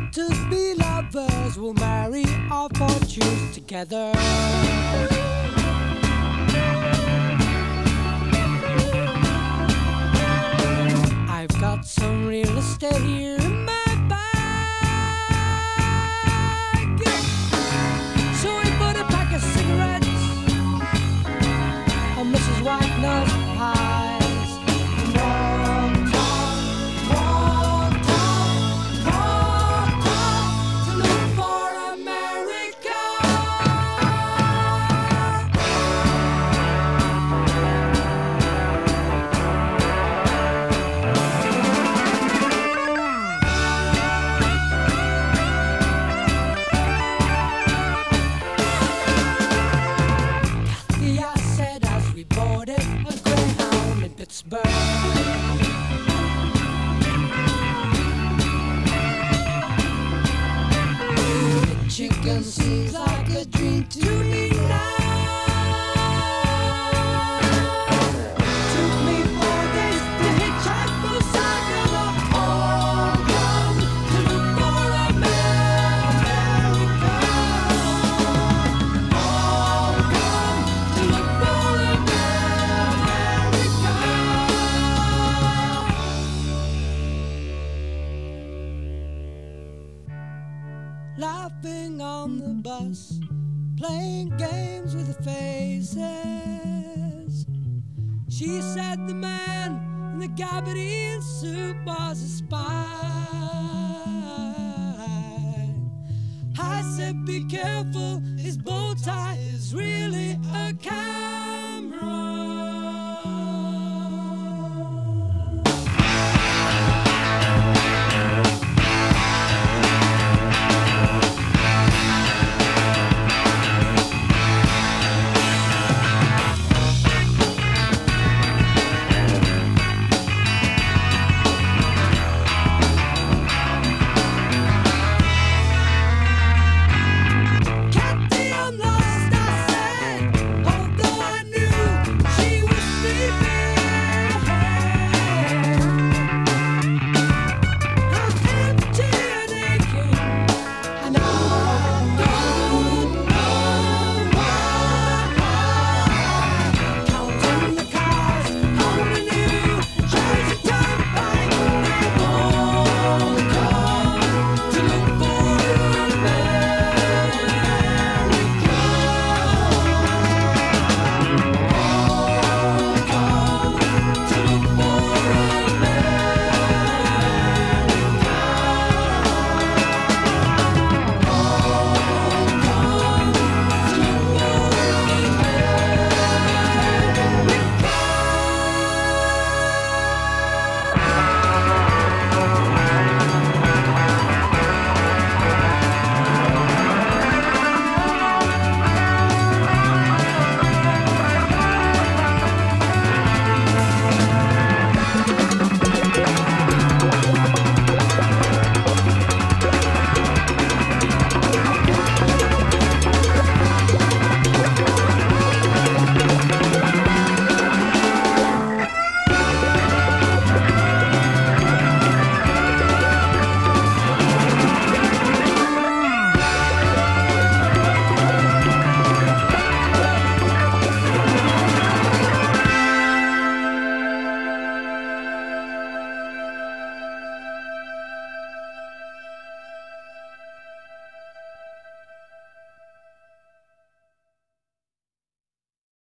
To be lovers, we'll marry our fortunes together. I've got some real estate here in my bag, so we bought a pack of cigarettes and Mrs. Wagner's pies. Pittsburgh. The chicken seems like a dream to me now. Took me 4 days to hitchhike from the side of the home ground to look for America. Home ground to look for laughing on the bus, playing games with the faces. She said the man in the gabardine suit was a spy. I said, be careful, his bow tie is really a camera.